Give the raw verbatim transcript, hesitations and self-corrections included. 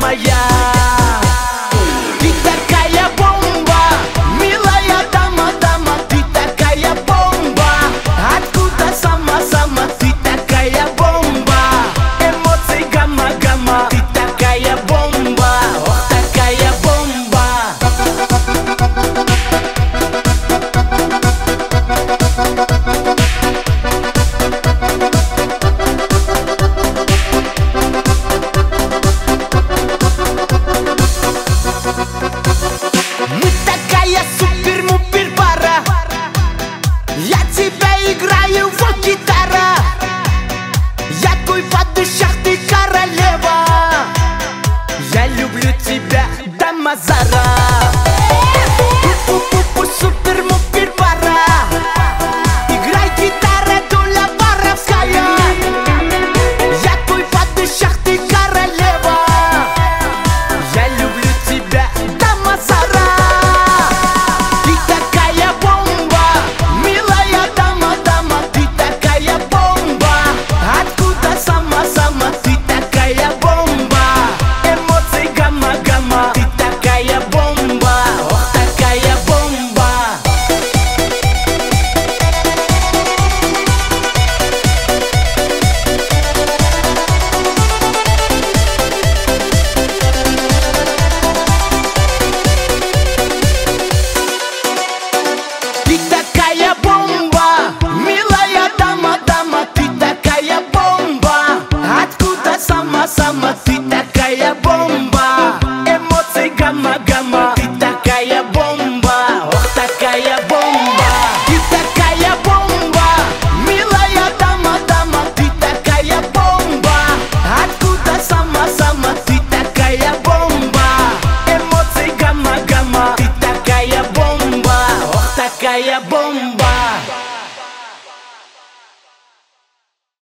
моя. Ты такая бомба, милая дама, дама, ты такая бомба. Откуда сама, сама, ты такая бомба. Эмоции гамма, гамма, ты такая бомба, ох, такая бомба. Мы такая супер-мупер пара. Я тебя играю, вот гитара. Я твой падышах, ты королева. Я люблю тебя, дама Зара. Пу-пу-пу-пу, супер-мупер пара. Играй гитара, дуля воровская. Я твой падышах, ты королева. Я люблю тебя, дама Зара. Ты такая бомба, милая дама, дама, ты такая бомба. Откуда сама, сама, ты такая бомба. Эмоции гамма, гамма, ты такая бомба, ох, такая бомба. Ты такая бомба, милая дама, дама, ты такая бомба. Откуда сама, сама, ты такая бомба. Эмоции гамма, гамма, ты такая бомба, ох, такая бомба. Ты такая бомба, милая дама, дама, ты такая бомба. Откуда сама, сама, ты такая бомба. Эмоции гамма, гамма, ты такая бомба, ох, такая бомба.